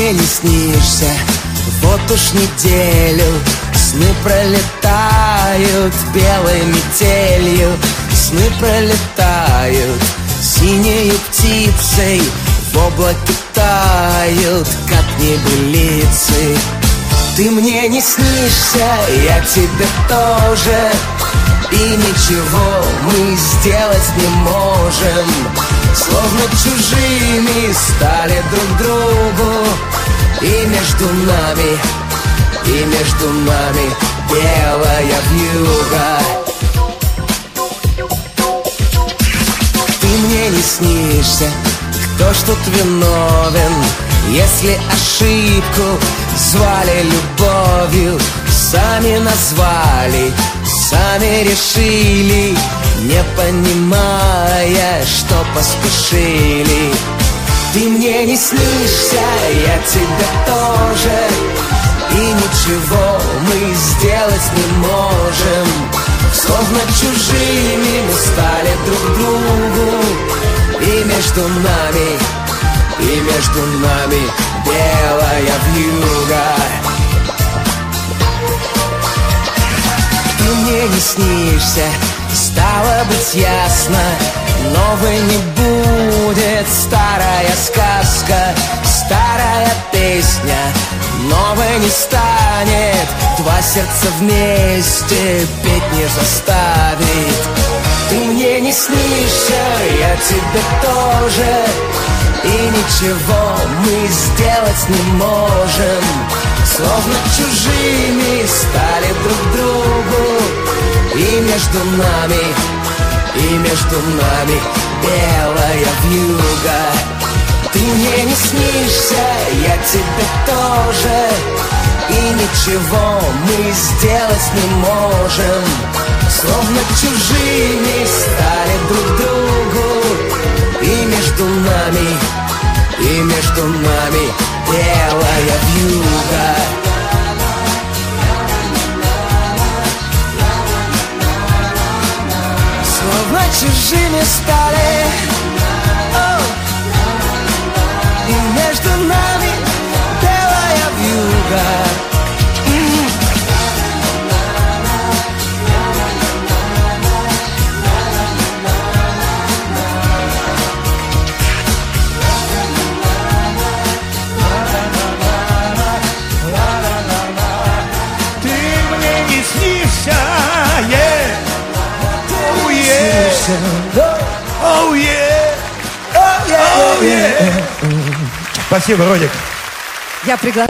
мне не снишься вот уж неделю. Сны пролетают белой метелью, сны пролетают синею птицей, в облаке тают, как небылицы. Ты мне не снишься, я тебе тоже, и ничего мы сделать не можем. Словно чужими стали друг другу, и между нами белая вьюга. Ты мне не снишься, кто ж тут виновен, если ошибку звали любовью, сами назвали, сами решили, не понимая, что поспешили. Ты мне не снишься, я тебе тоже, и ничего мы сделать не можем. Словно чужими мы стали друг другу, и между нами белая вьюга. Ты мне не снишься, стало быть ясно, новой не будет старая сказка, старая песня новой не станет, два сердца вместе петь не заставит. Ты мне не снишься, я тебе тоже, и ничего мы сделать не можем. Словно чужими стали друг другу, и между нами белая вьюга. Ты мне не снишься, я тебе тоже, и ничего мы сделать не можем. Словно чужими стали друг другу, и между нами белая вьюга. Словно чужими стали, и между нами белая вьюга. Oh yeah! Oh yeah! Oh yeah! Спасибо, Родик. Я приглашаю.